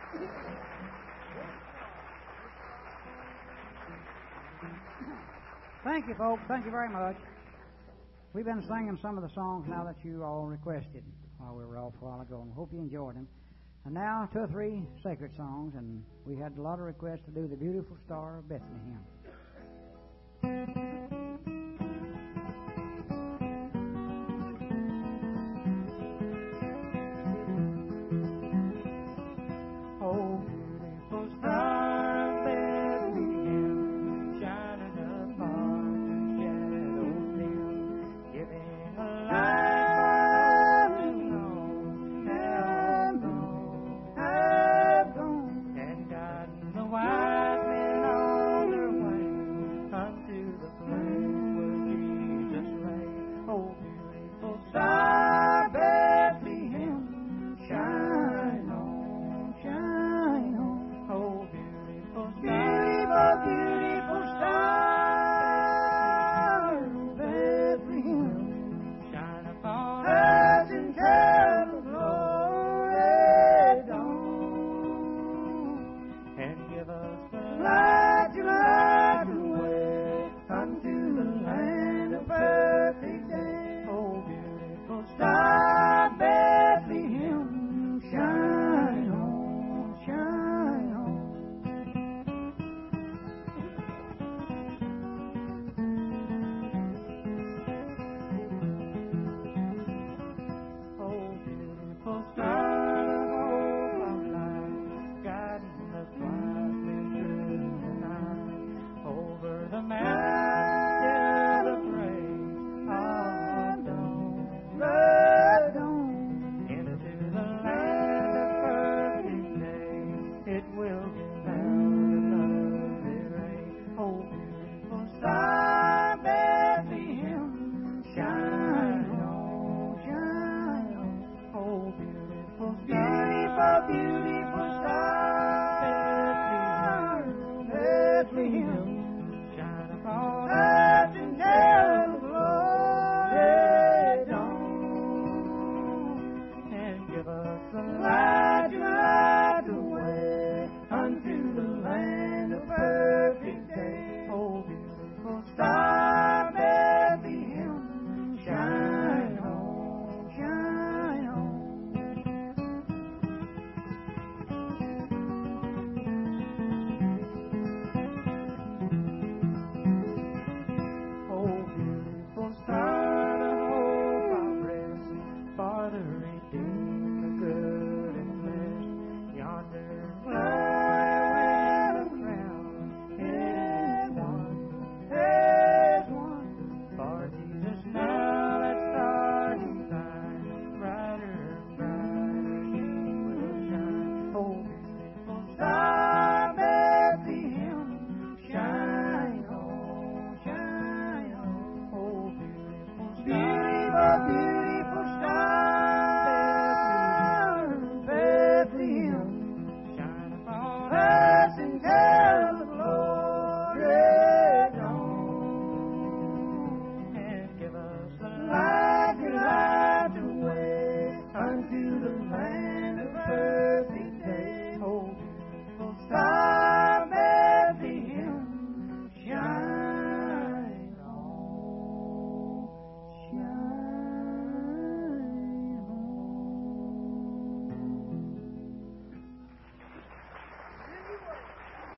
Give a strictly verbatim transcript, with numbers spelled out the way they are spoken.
Thank you, folks. Thank you very much. We've been singing some of the songs now that you all requested while we were off a while ago, and hope you enjoyed them. And now two or three sacred songs, and we had a lot of requests to do the Beautiful Star of Bethlehem. Oh, beautiful star of Bethlehem, shining upon the shadows dim, giving a light to all have gone, have gone, and guiding the wise men on their way unto the place where Jesus lay. Oh, beautiful star, Bethlehem, shine on, shine on. Oh, beautiful star, beautiful star, Bethlehem, shine upon us and tell the glory dawn, and give us the light to light the way unto the land of perfect day. Oh, beautiful star, Bethlehem, shine on, shine on. Oh, beautiful star of hope of light, guiding the wise men through the night, over the mountain of praise of dawn, the dawn, into the land of perfect day. It will be found in lovely rain. Oh, beautiful star, Bethlehem, shine on, shine on. Oh, beautiful star, beautiful, beautiful